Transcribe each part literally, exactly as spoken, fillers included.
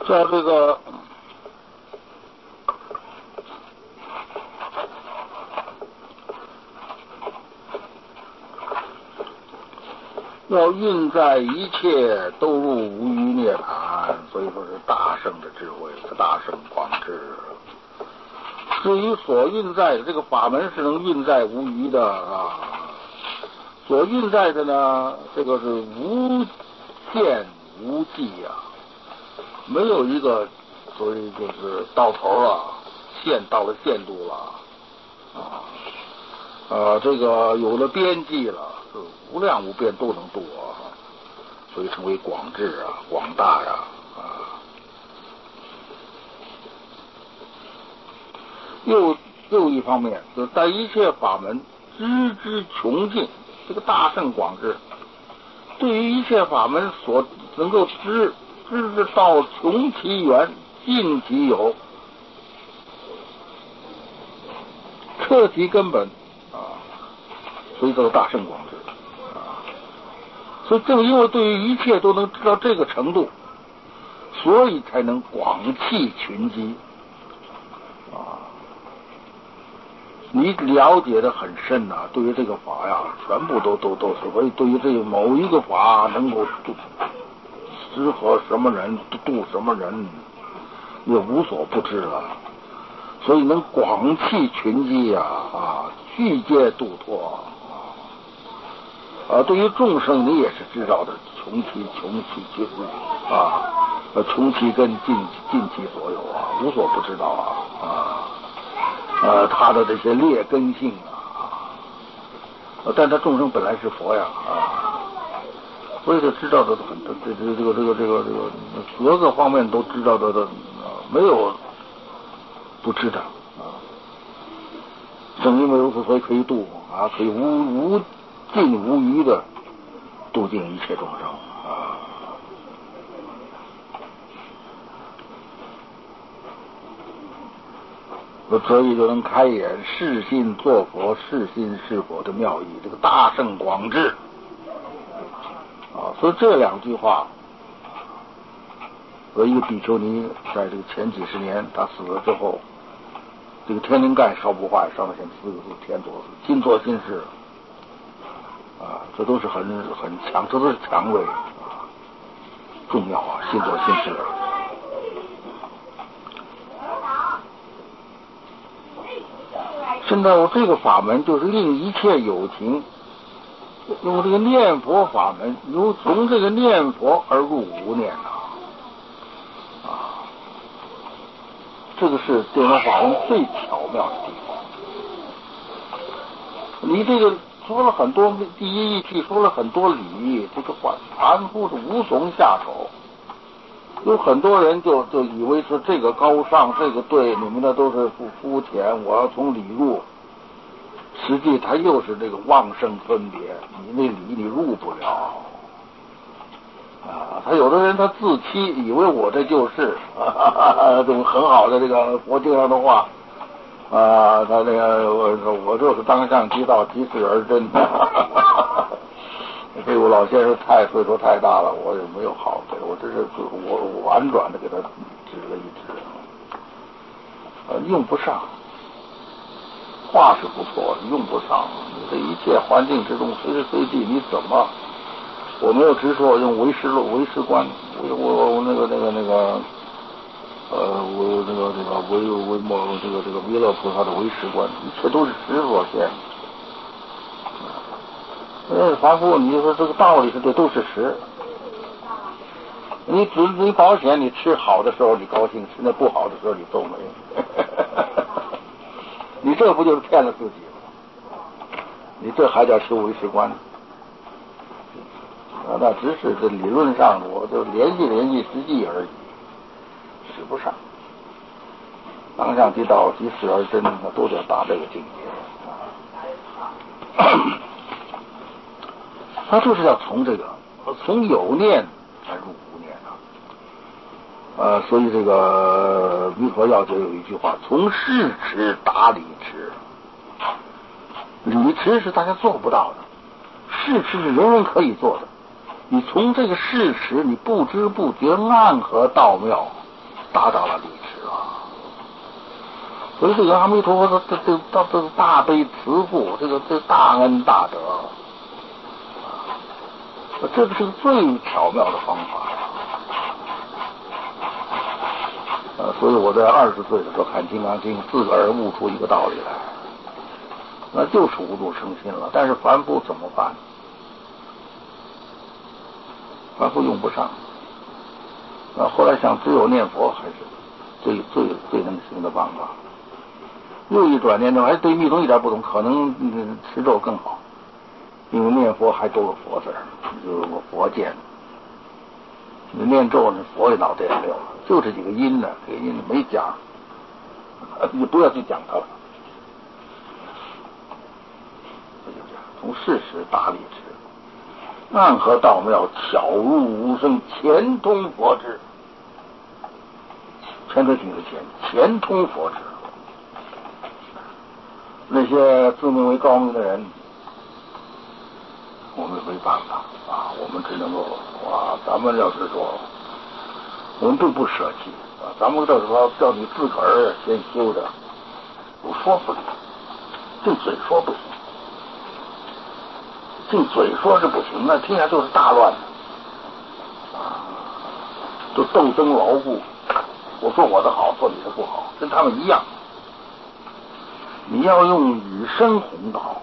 在这个要运在一切都入无余涅槃，所以说是大圣的智慧，是大圣广智。至于所运在的这个法门是能运在无余的啊，所运在的呢，这个是无限无际呀、啊，没有一个所以就是到头了，线到了限度了啊，呃，这个有了边际了，是无量无边都能度啊，所以称为广智啊，广大呀 啊, 啊。又又一方面，就是在一切法门知之穷尽，这个大圣广智，对于一切法门所能够知知之道穷其源，尽其有，彻其根本啊，所以叫大圣广智啊。所以正因为对于一切都能知道这个程度，所以才能广弃群机啊。你了解的很深呐、啊，对于这个法呀，全部都都都是，所以对于这某一个法能够度适合什么人，度什么人，也无所不知了。所以能广弃群机呀，啊，具皆度脱啊。对于众生，你也是知道的，穷其穷其就是啊，穷其根，尽尽其所有啊，无所不知道啊啊。呃，他的这些劣根性啊，但他众生本来是佛呀啊，所以就知道的很，这这这个这个这个这个各个方面都知道的的，没有不知道啊。正因为如此，所以可以度啊，可以无无尽无余的度尽一切众生啊。所以就能开眼是心作佛，是心是佛的妙义，这个大圣广智啊。所以这两句话，和一个比丘尼在这个前几十年他死了之后，这个天灵盖烧不坏，上面写四个字天作心作心事啊，这都是很很强，这都是强位啊，重要啊，心作心事。现在我这个法门就是令一切有情用这个念佛法门，由从这个念佛而入无念啊，啊，这个是这种法门最巧妙的地方。你这个说了很多第一义气，说了很多理，这个话凡夫是无从下手。有很多人就就以为是这个高尚，这个对，你们的都是肤肤浅，我要从理入。实际他又是这个妄生分别，你那理你入不了啊。他有的人他自欺，以为我这就是这种很好的这个佛经上的话啊，他这个我我就是当相即道，即事而真。这位老先生太岁数太大了，我也没有好的，我这是我婉转的给他指了一指，呃，用不上。话是不错，用不上。你这一切环境之中，随时随地你怎么？我没有直说用唯识论、唯识观，我我我那个那个那个，呃，我那个那个唯唯莫这个这个弥勒菩萨的唯识观，一切都是实所现。呃，凡夫，你就说这个道理是对，都是实。你只你保险，你吃好的时候你高兴，吃那不好的时候你皱眉。你这不就是骗了自己吗？你这还叫修唯识观？啊，那只是这理论上，我就联系联系实际而已，使不上。当相即道，即事而真，他都得达这个境界。他就是要从这个，从有念才入无念啊。呃，所以这个弥陀要诀有一句话：从事持达理持。理持是大家做不到的，事持是人人可以做的。你从这个事持，你不知不觉暗合道妙， 达到了理智啊。所以这个阿弥陀佛的这这这这大悲慈父，这个这大恩大德，这个是最巧妙的方法。呃，所以我在二十岁的时候看《金刚经》，自个儿悟出一个道理来，那就是无度生心了。但是凡夫怎么办？凡夫用不上。啊，后来想，只有念佛还是最最最能行的办法。又一转念中，还对密宗一点不懂，可能嗯持咒更好，因为念佛还多个佛字儿，就是个佛剑。你念咒呢，佛也脑袋也溜了，就这几个音呢，这个音没讲，你不要去讲它了。从事实达理智，暗合道妙，巧入无声，前通佛智。前头挺有前，前通佛智。那些自命为高明的人，我们没办法啊，我们只能够啊，咱们要是说，我们并不舍弃啊，咱们到时候叫你自个儿先修着，我说不了，净嘴说不行，净嘴说是不行，那天下就是大乱的啊，就斗争牢固。我说我的好，说你的不好，跟他们一样。你要用以身弘道，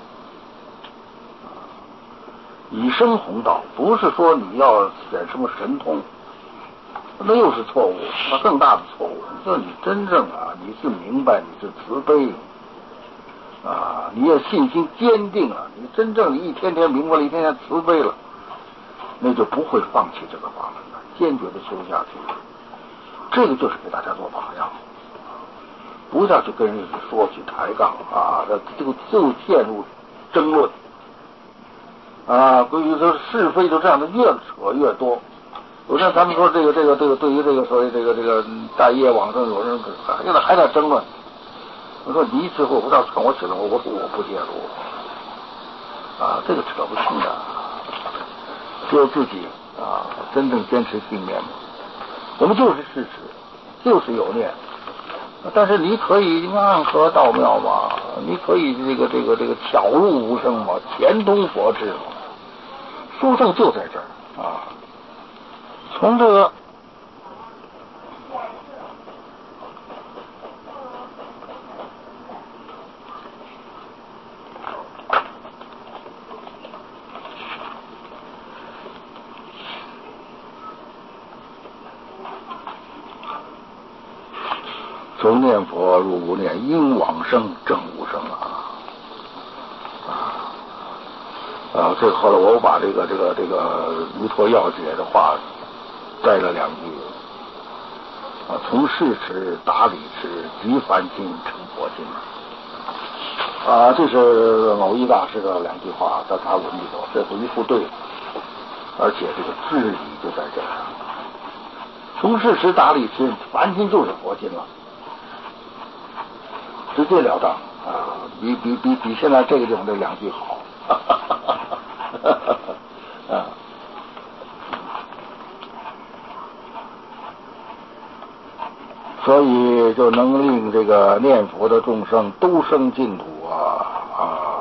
以身弘道，不是说你要显什么神通，那又是错误，那更大的错误。就是你真正啊，你是明白，你是慈悲啊，你要信心坚定了，你真正你一天天明白了，一天天慈悲了，那就不会放弃这个法门了，坚决的修下去。这个就是给大家做榜样。不要去跟人说去抬杠啊，这个就陷入争论啊，关于说是非就这样的越扯越多。有天咱们说这个这个这个对于这个所谓这个这个大业往生，有人现在还在争论。我说你最后不要看我写的，我我说我不介入啊，这个扯不清的，只有自己啊真正坚持信念。我们就是事实，就是有念。但是你可以暗合道妙嘛，你可以这个这个这个巧入无声嘛，前通佛智嘛，殊胜就在这儿啊。从这个从念佛入无念，因往生证无生啊！啊，这后来我把这个这个这个弥陀要解的话摘了两句啊，从事持达理智，即凡心成佛心啊，这是耦一大师的两句话，在他文里头，这是一副对，而且这个智理就在这儿。从事持达理智，凡心就是佛心了。直截了当啊，比比比比现在这个地方这两句好，啊，所以就能令这个念佛的众生都生净土啊啊，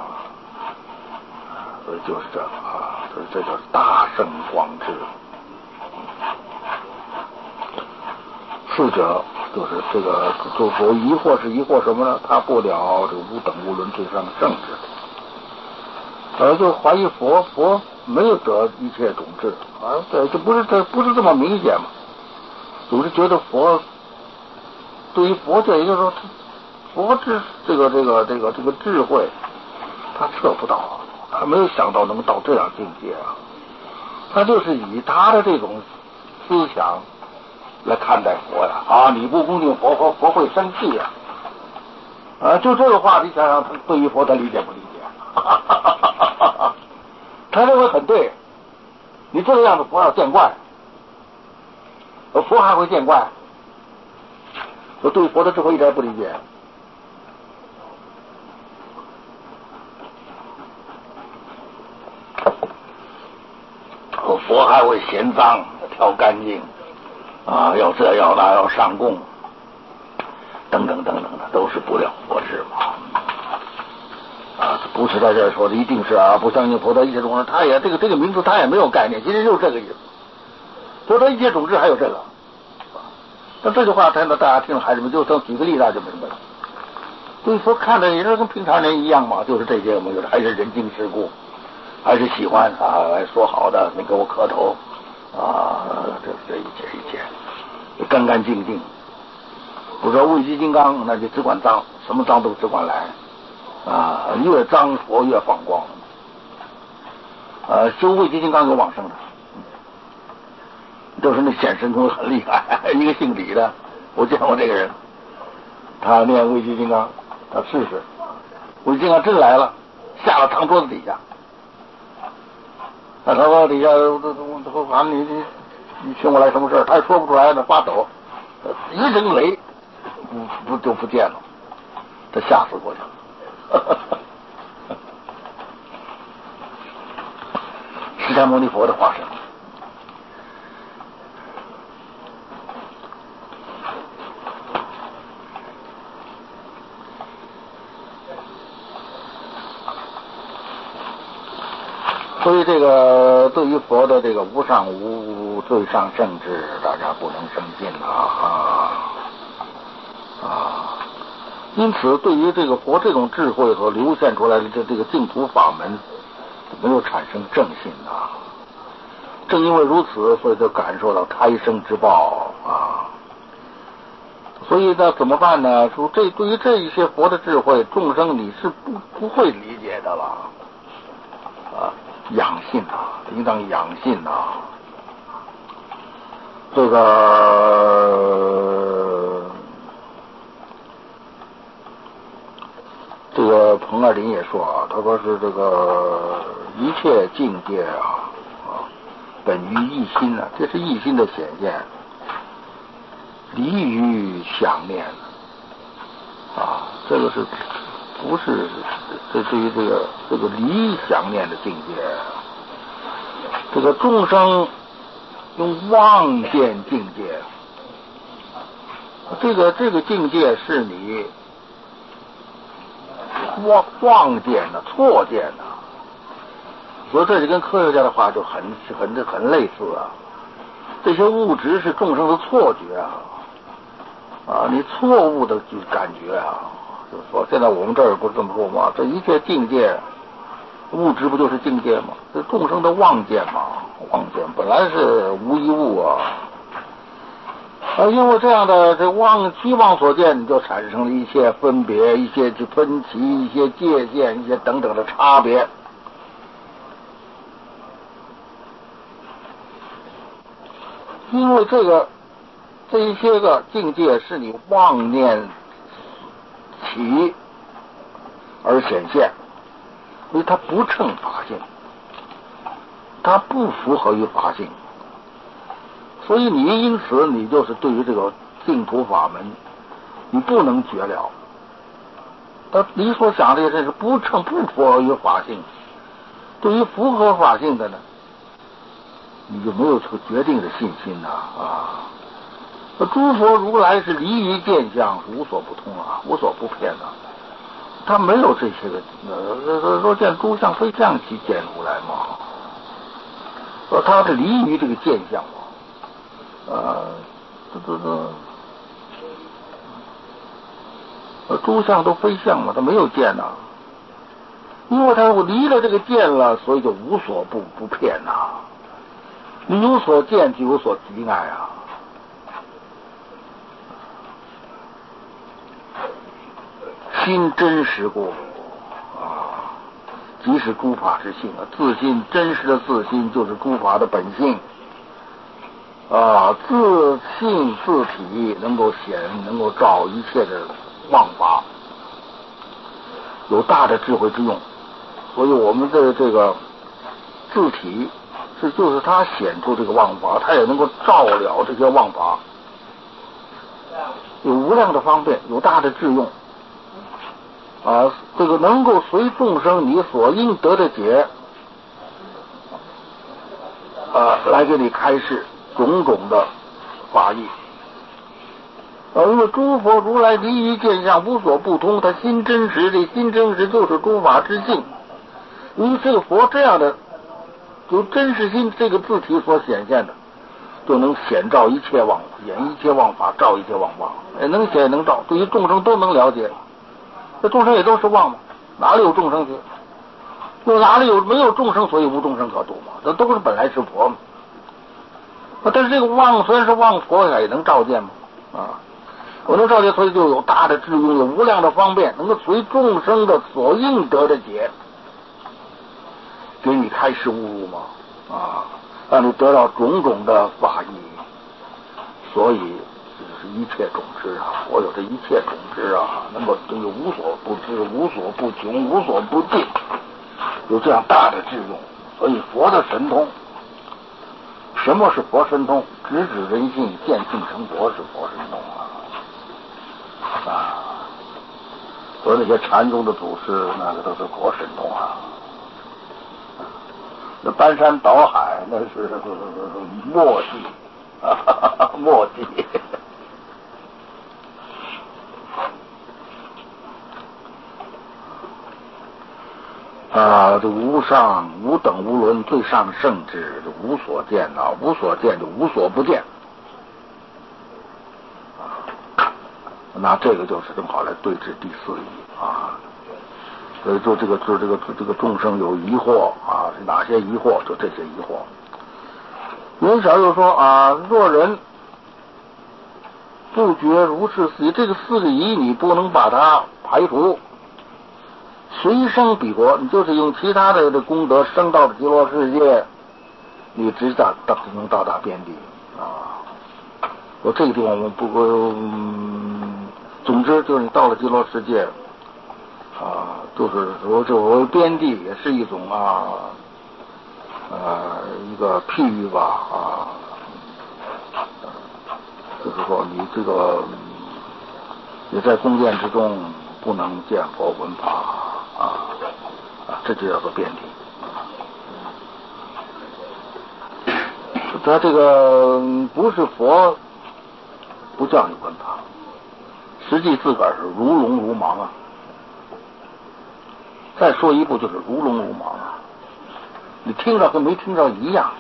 所以就是这个啊，所以这就是大圣广智。次者就是这个就所疑惑是疑惑什么呢？他不了这个无等无伦最上圣智，呃，就怀疑佛佛没有得一切种智啊，对，这不是这不是这么明显嘛？总是觉得佛对于佛教，也就是说佛智这个这个这个这个智慧，他测不到，他没有想到能到这样境界啊，他就是以他的这种思想来看待佛呀啊！你不恭敬佛，佛佛会生气呀！啊，就这个话，你想想，他对于佛他理解不理解？他认为很对，你这个样子佛要见怪，佛还会见怪。我对佛的智慧一点不理解。佛还会嫌脏，挑干净。 啊，要这要那要上供，等等等等的，都是不了佛智嘛。啊，不是在这儿说的一定是啊，不相信佛陀一切种智，他也这个这个名字他也没有概念，其实就是这个意思。佛陀一切种智还有这个，那这句话，他那大家听了孩子们就等举个例子就明白了。所以说看的也是跟平常人一样嘛，就是这些嘛，有的还是人情世故，还是喜欢啊说好的，你给我磕头啊，这这一切一切干干净净。不说畏惧金刚，那就只管脏，什么脏都只管来啊，越脏佛越放光。呃，修畏惧金刚有往生的，就是那显神通很厉害，一个姓李的，我见过这个人，他念畏惧金刚，他试试，畏惧金刚真来了，下了堂桌子底下，那堂桌子底下，我喊你你你请我来什么事儿？他也说不出来呢，发抖，一声雷，不不就不见了，他吓死过去了。释迦牟尼佛的化身。所以这个对于佛的这个无上无最上圣智，大家不能生信啊啊！因此，对于这个佛这种智慧所流现出来的这这个净土法门，没有产生正信啊。正因为如此，所以就感受到胎生之报啊。所以呢，怎么办呢？说这对于这一些佛的智慧，众生你是不不会理解的了啊。养信啊，应当养信啊。这个这个彭二林也说啊，他说是这个一切境界啊啊，本于一心啊，这是一心的显现，离于想念啊，这个是不是这对于这个这个离想念的境界，这个众生用妄见境界，这个这个境界是你妄妄见的、错见的，所以这就跟科学家的话就很很很类似啊。这些物质是众生的错觉啊，啊，你错误的感觉啊。就是说，现在我们这儿不是这么说吗？这一切境界，物质不就是境界吗？这众生的妄见嘛，妄见本来是无一物啊，啊，因为这样的这妄虚妄所见，你就产生了一些分别、一些分歧、一些界限、一些等等的差别。因为这个这一些个境界是你妄念起而显现，所以它不称法性，它不符合于法性，所以你因此你就是对于这个净土法门你不能绝了。他你所想的这是不称不符合于法性，对于符合法性的呢，你就没有这个决定的信心呐啊！诸佛如来是离于见相，无所不通啊，无所不骗啊。他没有这些个，呃，若见诸相非相即见如来嘛。说他是离于这个见相嘛，呃，这这这，诸相都非相嘛，他没有见呐。因为他离了这个见了，所以就无所不不骗呐。你有所见就有所敌爱啊。心真实故啊，即是诸法之性啊。自心真实的自心就是诸法的本性啊，自性自体能够显，能够照一切的妄法，有大的智慧之用。所以我们的这个自体是就是它显出这个妄法，它也能够照了这些妄法，有无量的方便，有大的智用。啊，这个能够随众生你所应得的解，啊，来给你开示种种的法义。呃，因为诸佛如来离于见相，无所不通，他心真实，这心真实就是诸法之性。因为这个佛这样的由真实心这个字体所显现的，就能显照一切妄，显一切妄法，照一切妄法，也能显能照，对于众生都能了解。这众生也都是妄嘛，哪里有众生去？又哪里有没有众生，所以无众生可度嘛？这都是本来是佛嘛。但是这个妄虽然是妄，佛也能照见嘛？啊，我能照见，所以就有大的智用，有无量的方便，能够随众生的所应得的解，给你开示悟入嘛？啊，让你得到种种的法义。所以这就是一切种子啊！我有这一切种子啊，能够都有无所不知、无所不穷、无所不尽，有这样大的智用。所以佛的神通，什么是佛神通？直指人性，见性成佛是佛神通啊！啊，所以那些禅宗的祖师，那个都是佛神通啊。那搬山倒海，那是墨迹。墨迹啊，这无上无等无伦，最上圣智，无所见啊，无所见就无所不见啊。那这个就是正好来对治第四义啊。所以说这个就这个这个众生有疑惑啊，是哪些疑惑？就这些疑惑。云少又说啊，若人不觉如是四义，这个四个疑你不能把它排除，随生彼国，你就是用其他的功德升到了极乐世界，你直到到能到达边地啊。我这个地方我们不过、嗯，总之就是你到了极乐世界啊，就是说这我边地也是一种啊。呃，一个譬喻吧啊，就是说你这个也在宫殿之中不能见佛闻法啊啊，这就叫做边地。他这个不是佛不叫你闻法，实际自个儿是如聋如盲啊。再说一步就是如聋如盲啊。你听着跟没听着一样，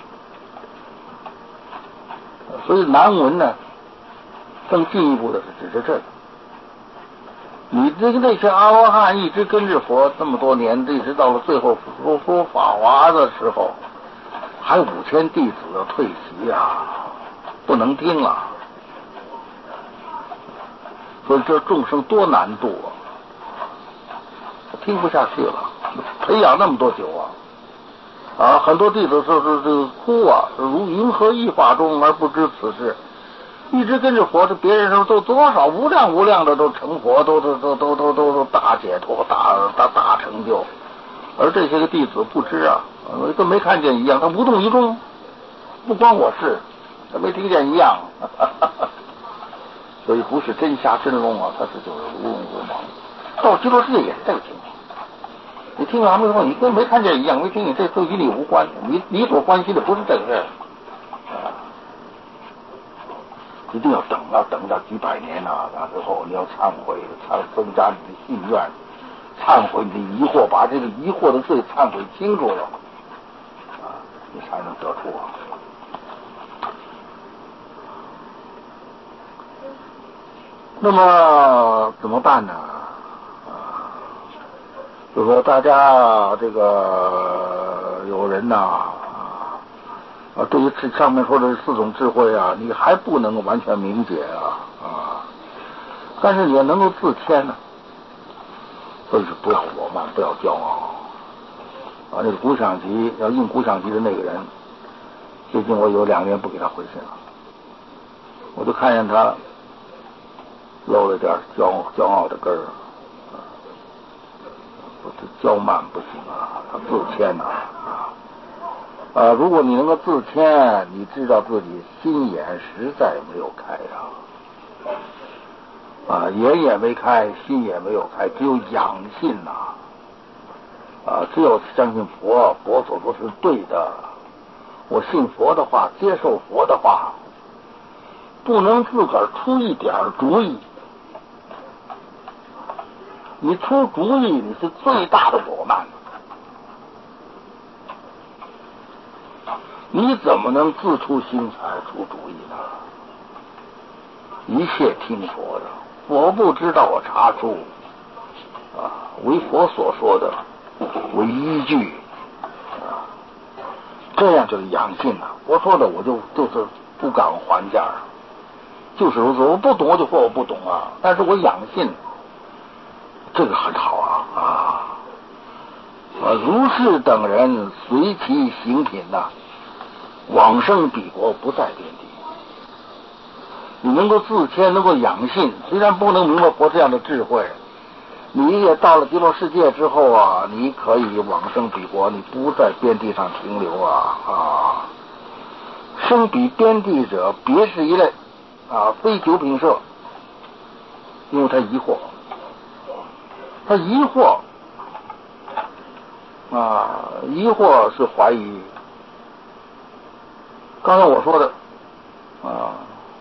所以难闻呢，更进一步的是指着这个。你这个那些阿罗汉一直跟着佛这么多年，一直到了最后说说法华的时候，还五千弟子要退席啊，不能听了。所以这众生多难度啊，听不下去了，培养那么多久啊。啊，很多弟子说是这个哭啊，如云何一法中而不知此事？一直跟着佛，这别人说都多少无量无量的都成佛，都都都都都都都大解脱、大大大成就，而这些个弟子不知啊，跟没看见一样，他无动于衷，不关我事，他没听见一样，所以不是真瞎真聋啊，他是就是无聋无盲。到极乐世界也是这个情况。你听完了后，你跟没看见一样，没听见，这都与你无关。你你所关心的不是这个事儿，啊，一定要等，要等到几百年啊，那之后你要忏悔，忏增加你的信愿，忏悔你的疑惑，把这个疑惑的罪忏悔清楚了，啊，你才能得出啊。那么怎么办呢？就说大家这个有人呐啊，对于这上面说的四种智慧啊，你还不能完全明解啊啊，但是你也能够自谦呢、啊，所以说不要我慢，不要骄傲啊。那个古想吉要印古想吉的那个人，最近我有两年不给他回信了，我就看见他露了点骄骄傲的根儿。骄慢不行啊，他自谦呐 啊, 啊！如果你能够自谦，你知道自己心眼实在没有开啊，啊，眼也没开，心也没有开，只有养信呐 啊, 啊！只有相信佛，佛所说是对的，我信佛的话，接受佛的话， 不能自个儿出一点主意。你出主意，你是最大的我慢。你怎么能自出心裁出主意呢？一切听佛的，佛不知道我查出啊，为佛所说的为依据啊，这样就是养性啊。佛说的我就就是不敢还价，就是如此。我不懂我就说我不懂啊，但是我养性，这个很好啊啊！啊，如是等人随其行品呐、啊，往生彼国不在边地。你能够自谦，能够养性，虽然不能明白佛这样的智慧，你也到了极乐世界之后啊，你可以往生彼国，你不在边地上停留啊啊！生彼边地者，别是一类啊，非九品舍，因为他疑惑，他疑惑啊，疑惑是怀疑。刚才我说的啊。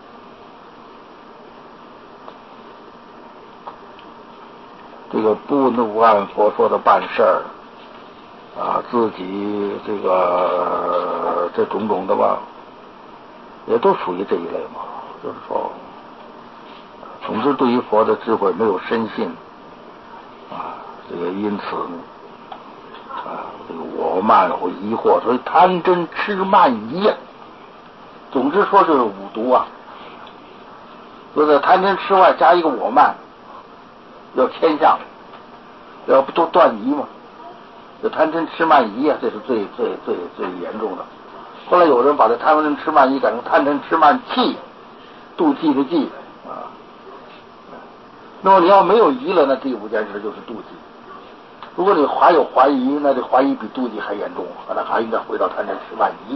这个不能按佛说的办事儿啊，自己这个这种种的吧，也都属于这一类嘛。就是说，总之对于佛的智慧没有深信啊，这个因此啊，这个我慢或疑惑，所以贪嗔痴慢疑呀。总之说是五毒啊，就在贪嗔痴外加一个我慢。要谦下，要不都断疑嘛？这贪嗔痴慢疑啊，这是最最最最严重的。后来有人把这贪嗔痴慢疑改成贪嗔痴慢气，妒忌的忌啊。那么你要没有疑了，那第五件事就是妒忌。如果你还有怀疑，那这怀疑比妒忌还严重，那还应该回到贪嗔痴慢疑。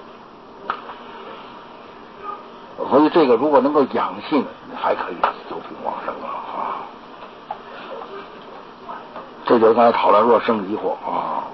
所以这个如果能够养性，你还可以九品往生啊。这就是刚才讨论若生疑惑啊。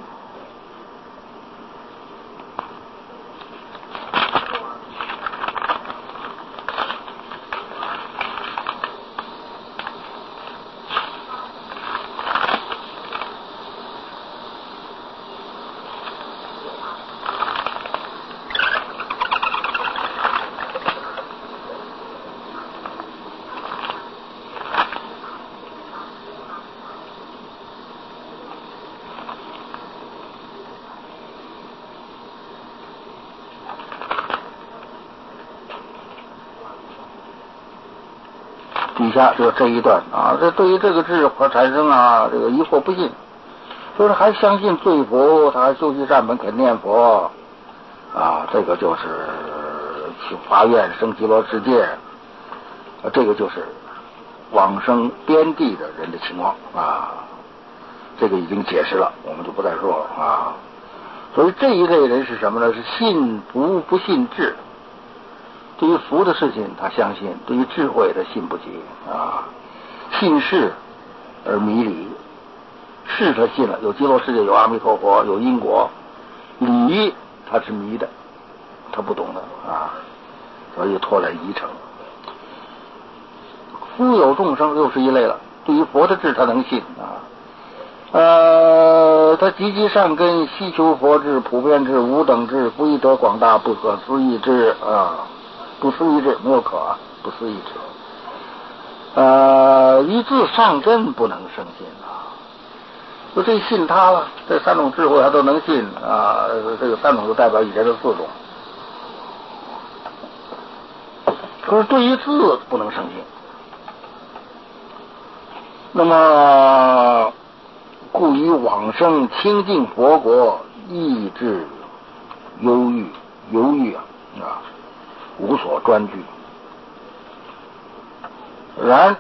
底下就这一段啊，这对于这个智和产生啊这个疑惑不信，就是还相信罪佛，他还修习善本肯念佛啊，这个就是去发愿生极乐世界，啊，这个就是往生边地的人的情况啊，这个已经解释了，我们就不再说了啊。所以这一类人是什么呢？是信福不信智。对于福的事情他相信，对于智慧他信不及啊。信事而迷理，事他信了，有极乐世界，有阿弥陀佛，有因果，理他是迷的，他不懂的啊，所以拖来疑成。夫有众生又是一类了，对于佛的智他能信啊。呃，他积极善根，希求佛智、普遍智、无等智、不一得广大、不可思议智啊。不思议智没有可啊，不思议智。呃，一字善根不能生信啊，就这信他了，这三种智慧他都能信啊，这个三种就代表以前的四种。可是对于字不能生信，那么故以往生清净佛国，意志忧郁犹豫啊啊。无所专据，然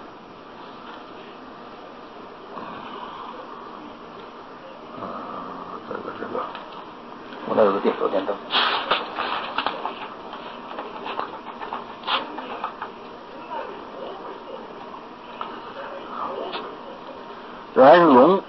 呃，这个这个，我那有个电手电灯，然容，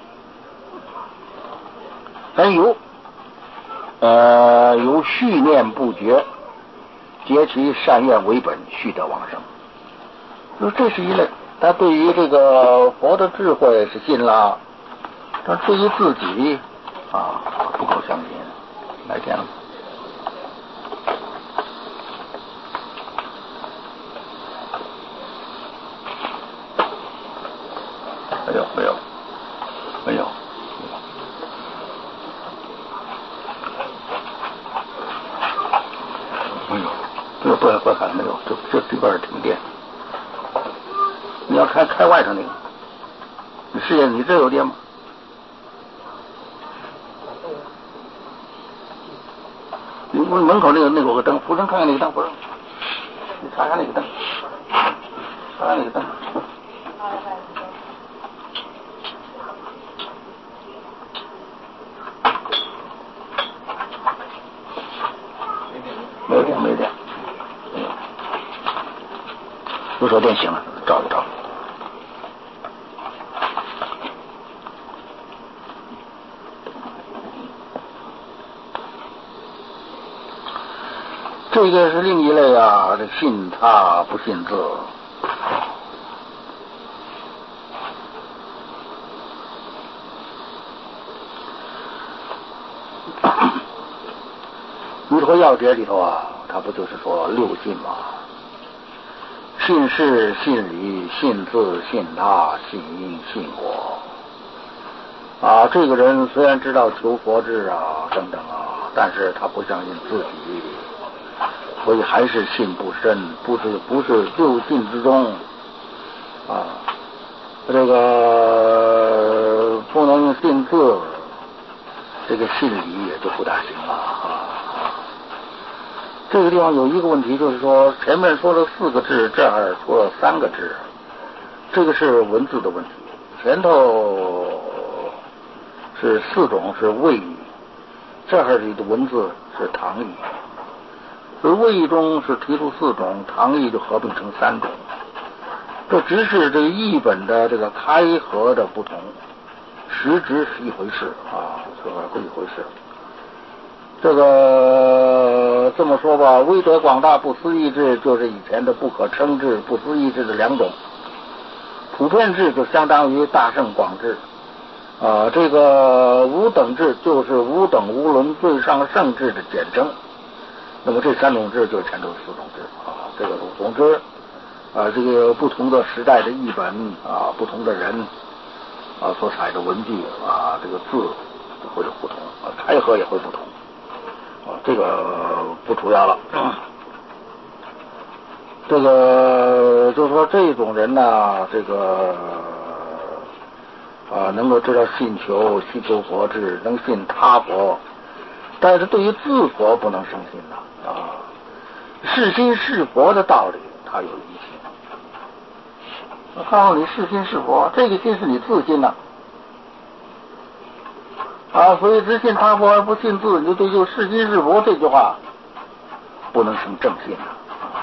然由，呃，由续念不绝， 结其善愿为本，须得往生。就这是一类，他对于这个佛的智慧是信了，但对于自己啊不够相信。来电了。没有没有没有没有，这个不要不要看，没有，这这里边停电。你要开开外头那个，你试验你这有电吗？你门口那个那个有个灯，扶正看看那个灯，扶正，你查查那个灯，查查那个灯。没有电，没有电，没有。有手电行了，照一照。这个是另一类啊，这信他不信自。弥陀要诀里头啊，他不就是说六信吗？信事、信理、信自、信他、信因、信果。啊，这个人虽然知道求佛智啊等等啊，但是他不相信自己，所以还是信不深，不是不是六信之中啊，这个不能信自，这个信理也就不大行了啊。这个地方有一个问题，就是说前面说了四个字，这儿说了三个字，这个是文字的问题。前头是四种是谓义，这儿里的文字是唐义，所以谓义中是提出四种，唐义就合并成三种。这只是这个译本的这个开合的不同，实质是一回事啊，这是一回事。这个这么说吧，威德广大不思议智就是以前的不可称智、不思议智的两种，普遍智就相当于大圣广智啊，这个无等智就是无等无伦最上圣智的简称。那么这三种智就是前头四种智啊，这个总之啊，这个不同的时代的译本啊，不同的人啊所采的文句啊，这个字会有不同啊，开合也会不同。啊，这个不主要了。嗯、这个就是说，这种人呢，这个啊，能够知道信求、信求佛智，能信他佛，但是对于自佛不能生信的啊。是心是佛的道理，他有疑心。我告诉你，是心是佛，这个心是你自信的。啊，所以只信他佛而不信自，你就对这个是心是佛这句话不能成正信的。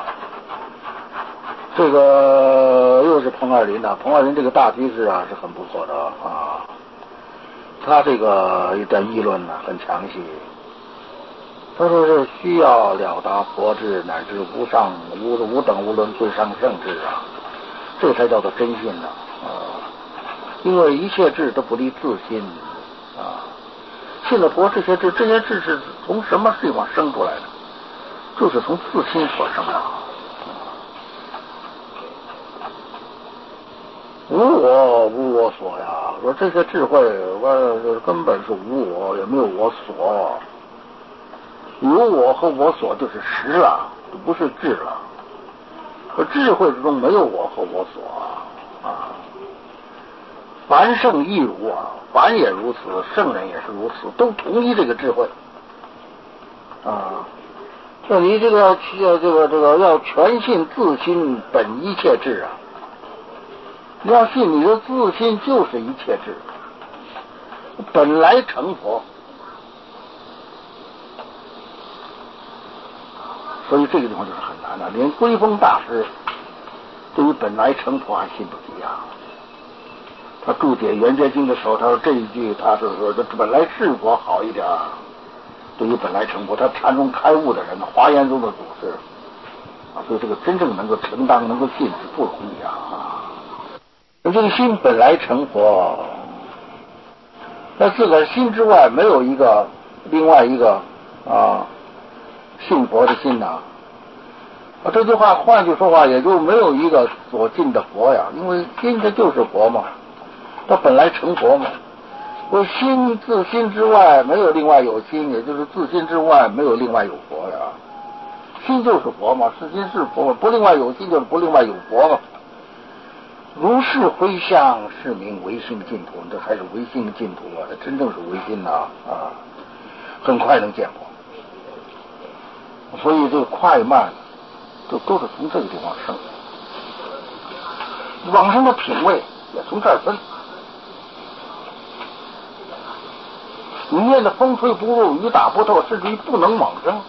这个又是彭二林的，彭二林这个大居士啊是很不错的啊，他这个一段议论呢很详细。他说是需要了达佛智乃至无上无无等无伦最上圣智啊，这才叫做真信呢啊，因为一切智都不离自心啊。信了佛，这些智，这些智是从什么地方生出来的？就是从自心所生的。无我，无我所呀。说这些智慧，我根本是无我，也没有我所。有我和我所就是实了，不是智了。可智慧之中没有我和我所啊。凡圣亦如啊，凡也如此，圣人也是如此，都同一这个智慧啊。就你这个要这个这个要全信自心本一切智啊，你要信你的自心就是一切智，本来成佛。所以这个地方就是很难的，连归峰大师对于本来成佛还信不及啊。他注解《圆觉经》的时候，他说这一句，他是说这本来是佛好一点，对于本来成佛，他禅宗开悟的人，华严宗的祖师所以这个真正能够承担、能够信是不容易啊。那这个心本来成佛，在自个儿心之外没有一个另外一个啊信佛的心呐、啊。啊，这句话换句说话，也就没有一个所尽的佛呀，因为心它就是佛嘛，它本来成佛嘛。所以心自心之外没有另外有心，也就是自心之外没有另外有佛呀。心就是佛嘛，是心是佛嘛，不另外有心就是不另外有佛嘛。如是回向，是名唯心净土，这才是唯心净土啊！这真正是唯心呐 啊, 啊，很快能见佛。所以这个快慢，都都是从这个地方生。往生的品位也从这儿分。你念的风吹不入，雨打不透，甚至于不能往生。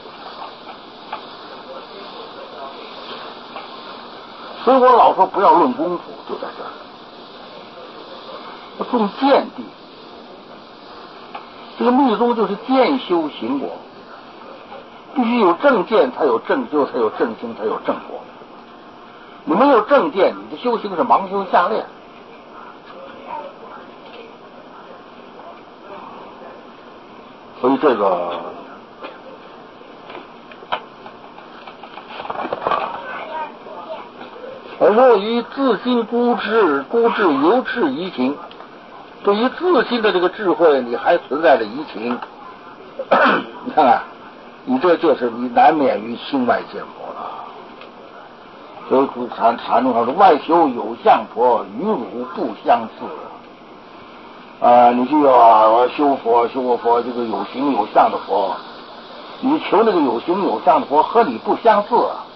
所以我老说不要论功夫，就在这儿。要重见地，这个密宗就是见修行果，必须有正见才有正修，才有正行，才有正果。你没有正见，你的修行是盲修瞎练。所以这个若于自心孤智，孤智犹持疑情。对于自心的这个智慧，你还存在着疑情，你看看，你这就是你难免于心外见佛了。所以禅禅宗上说，外求有相佛，与汝不相似。啊，你就要啊修佛，修个佛，这个有形有相的佛，你求那个有形有相的佛和你不相似啊。